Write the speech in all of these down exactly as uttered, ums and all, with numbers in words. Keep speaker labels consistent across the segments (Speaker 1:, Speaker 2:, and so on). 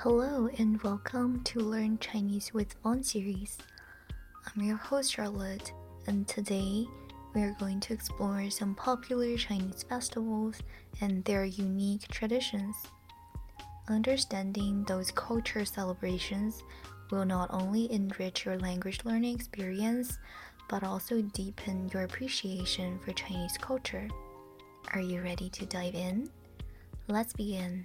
Speaker 1: Hello and welcome to Learn Chinese with Fun series. I'm your host Charlotte, and today we are going to explore some popular Chinese festivals and their unique traditions. Understanding those culture celebrations will not only enrich your language learning experience, but also deepen your appreciation for Chinese culture. Are you ready to dive in? Let's begin.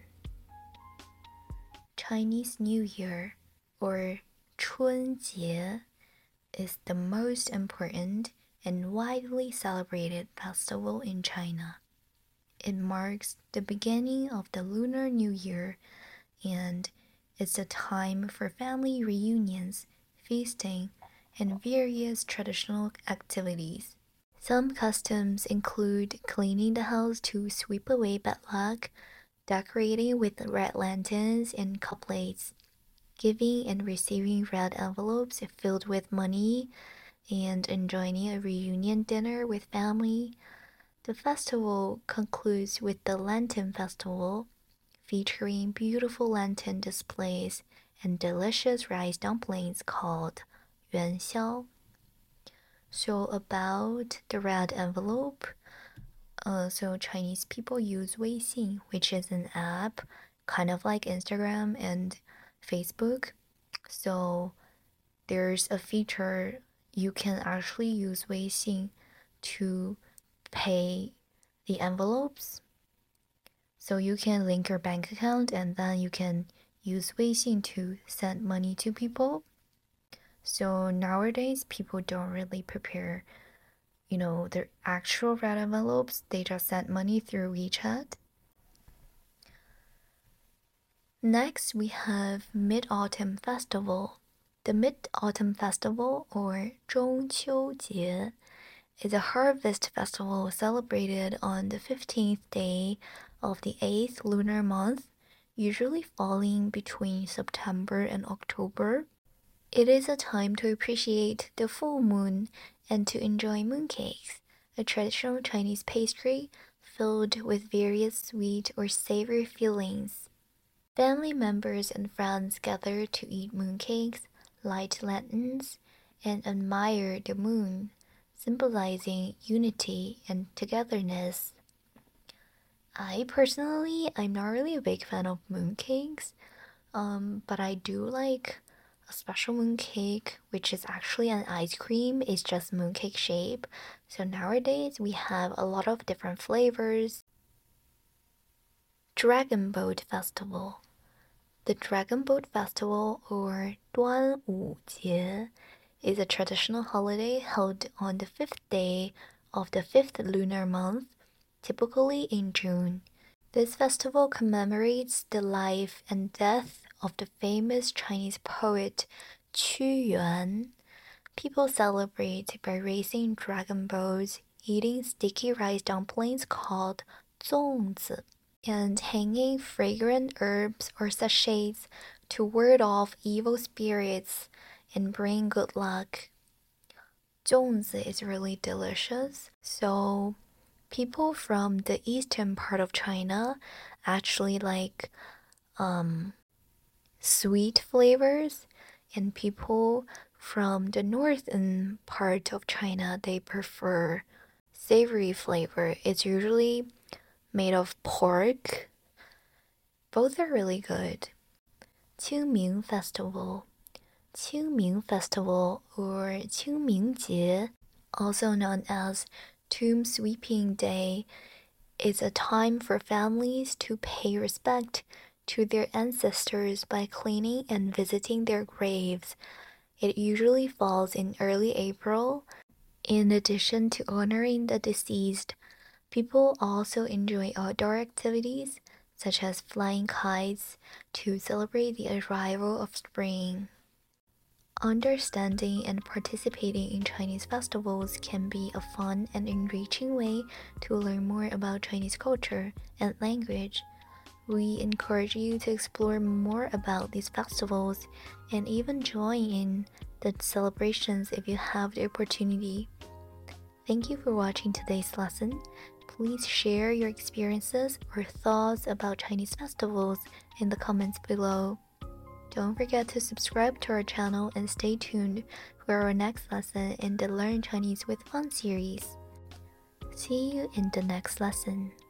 Speaker 1: Chinese New Year, or 春节, is the most important and widely celebrated festival in China. It marks the beginning of the Lunar New Year and it's a time for family reunions, feasting, and various traditional activities. Some customs include cleaning the house to sweep away bad luck, decorating with red lanterns and cup plates, giving and receiving red envelopes filled with money, and enjoying a reunion dinner with family. The festival concludes with the Lantern Festival, featuring beautiful lantern displays and delicious rice dumplings called yuanxiao. So about the red envelope, Uh, so Chinese people use Weixin, which is an app kind of like Instagram and Facebook. So there's a feature you can actually use Weixin to pay the envelopes. So you can link your bank account and then you can use Weixin to send money to people. So nowadays people don't really prepare you know, their actual red envelopes, they just send money through WeChat. Next, we have Mid-Autumn Festival. The Mid-Autumn Festival, or 中秋节, is a harvest festival celebrated on the fifteenth day of the eighth lunar month, usually falling between September and October. It is a time to appreciate the full moon and to enjoy mooncakes, a traditional Chinese pastry filled with various sweet or savory fillings. Family members and friends gather to eat mooncakes, light lanterns, and admire the moon, symbolizing unity and togetherness. I personally, I'm not really a big fan of mooncakes, um, but I do like a special mooncake, which is actually an ice cream. It's just mooncake shape. So nowadays we have a lot of different flavors. Dragon Boat Festival. The Dragon Boat Festival, or 端午节, is a traditional holiday held on the fifth day of the fifth lunar month, typically in June. This festival commemorates the life and death of the famous Chinese poet Qu Yuan. People celebrate by racing dragon boats, eating sticky rice dumplings called 粽子, and hanging fragrant herbs or sachets to ward off evil spirits and bring good luck. 粽子 is really delicious, so people from the eastern part of China actually like um, sweet flavors, and people from the northern part of China, they prefer savory flavor. It's usually made of pork. Both are really good. Qingming Festival. Qingming Festival, or 清明节, also known as Tomb Sweeping Day, is a time for families to pay respect to their ancestors by cleaning and visiting their graves. It usually falls in early April. In addition to honoring the deceased, people also enjoy outdoor activities such as flying kites to celebrate the arrival of spring. Understanding and participating in Chinese festivals can be a fun and enriching way to learn more about Chinese culture and language. We encourage you to explore more about these festivals and even join in the celebrations if you have the opportunity. Thank you for watching today's lesson. Please share your experiences or thoughts about Chinese festivals in the comments below. Don't forget to subscribe to our channel and stay tuned for our next lesson in the Learn Chinese with Fun series. See you in the next lesson.